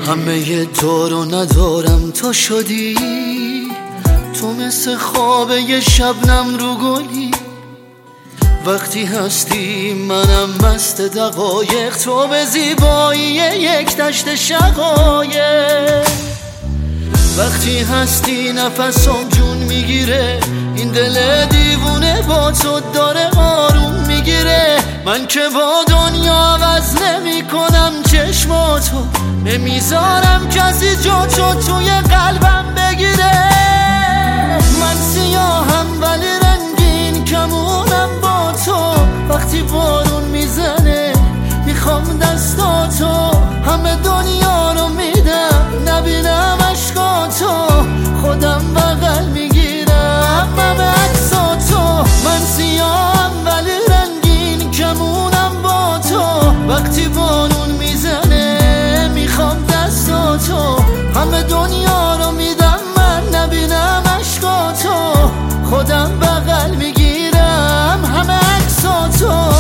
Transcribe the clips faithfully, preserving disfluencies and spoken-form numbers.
همه یه دارو ندارم تو شدی، تو مثل خواب یه شبنم رو گلی. وقتی هستی منم مست دقایق، تو به زیبایی یک دشت شقایق. وقتی هستی نفسم جون میگیره، این دل دیوونه با تو داره آروم میگیره. من که با دنیا عوض نمی کنم چشماتو، نمیذارم کسی جا تو توی قلبم بگیره. من سیاهم ولی رنگین کمونم با تو، وقتی بارون میزنه میخوام دستاتو. همه دنیا رو میدم نبینم عشقاتو، خودم بغل میگیرم همه عکساتو. من سیاهم ولی رنگین کمونم با تو، وقتی بارون میزنه میخوام دستاتو. همه دنیا رو میدم من نبینم عشقاتو، خودم بغل میگیرم همه عکساتو.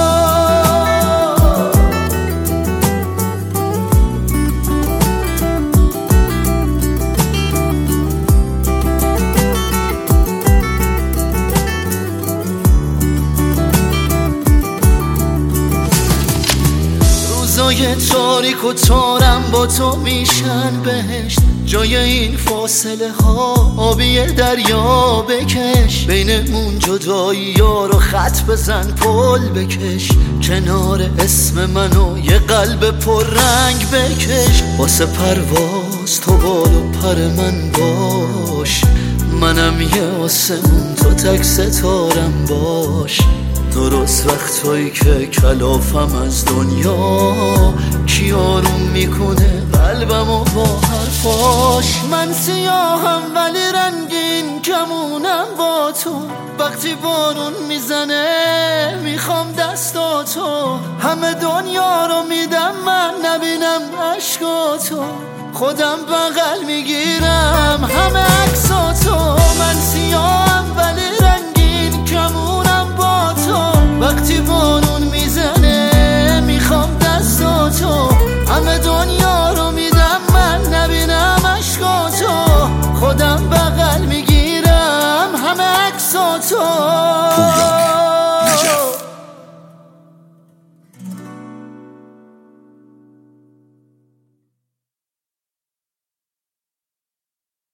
روزای تاریک و تارم با تو میشن بهشت، جای این فاصله ها آبی دریا بکش. بینمون جدایی ها رو خط بزن پل بکش، کنار اسم منو یه قلب پر رنگ بکش. واسه پرواز تو بال و پر من باش، منم یه آسمون تو تک ستارم باش. درست وقتایی که کلافم از دنیا، کی آروم میکنه قلبمو با حرفاش. من سیاهم ولی رنگین کمونم با تو، وقتی بارون میزنه میخوام دستاتو. همه دنیا رو میدم من نبینم عشقاتو، خودم بغل میگیرم همه عکساتو. من سیاه